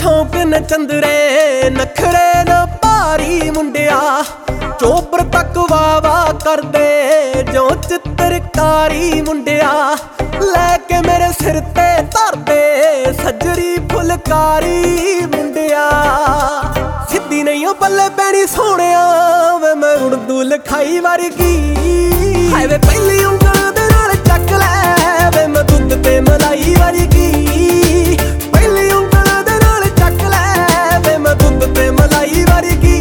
शौक न चंदरे नखरे न भारी मुंडिया चोपर तक वावा कर दे जो चित्रकारी मुंडिया लैके मेरे सिर ते धर दे सजरी फुलकारी मुंडिया सिद्धी नहीं हो पल्ले पैनी सोहणिया वे मैं उर्दू लिखाई वर्गी हाय वे पहली उंगल दे नाल चक लै वे मैं दुध ते मलाई वर्गी पहली उंगल दे नाल चक लै वे मैं दुध ते मलाई वर्गी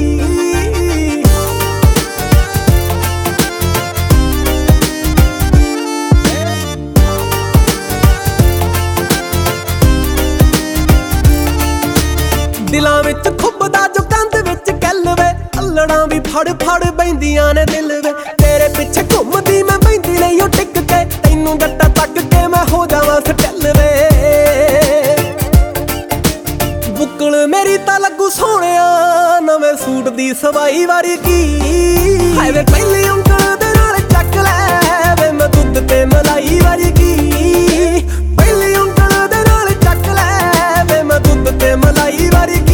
दिलां विच खुबदा जो कंध विच कल वे अल्लड़ां भी फड़ फड़ बैंदियां ने दिल वे तेरे पिछे घुमदी मैं बैंदी नहीं ओ टिक के तैनू गट्टा तक के मैं हो जावां सटल वे बुकल मेरी तां लगू सोहणिया नवें सूट दी सवाई वर्गी हाय वे पहली उंगल दे नाल चक लै वे मैं दुध ते मलाई वर्गी पहली उंगल दे नाल चक लै वे मैं दुध ते मलाई वर्गी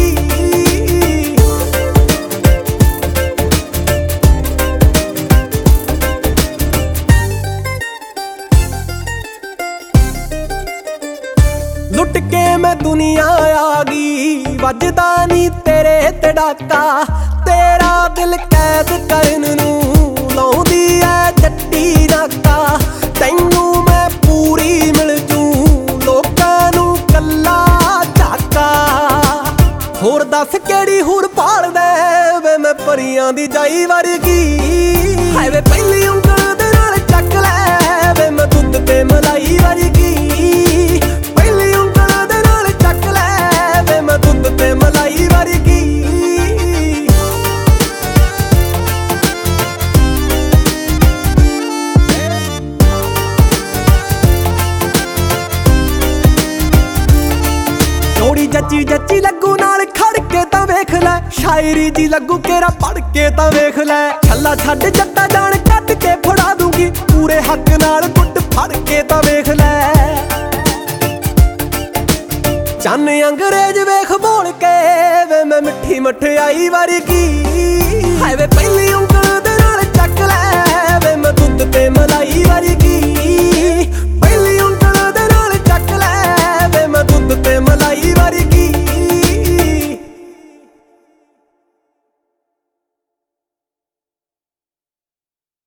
लुट के मैं दुनिया आ गई वजदा नी तेरे ते डाका तेरा दिल कैद करन नू लाउंदी ऐ जट्टी नाका तैनू मैं पूरी मिल जू लोकां नू कल्ला झाका होर दस केड़ी हुर पाल दे वे मैं परियां दी जाई वर्गी हाय वे पहली उंगल दे नाल चक लै वे मैं दुध ते मलाई वर्गी मलाई वर्गी जोड़ी जच्ची जच्ची लगू नाल खड़ के तां वेख लै शायरी जी लगू केरा पढ़ के तां वेख लै छल्ला छड्ड जट्टा जान कट के फड़ा दूंगी पूरे हक नाल गुੱਟ फड़ के तां वेख लै चन अंग्रेज वेख बोल के वे मैं मिठी मठियाई वर्गी हाय वे पहली उंगल दे नाल चक लै वे मैं दुध ते मलाई वर्गी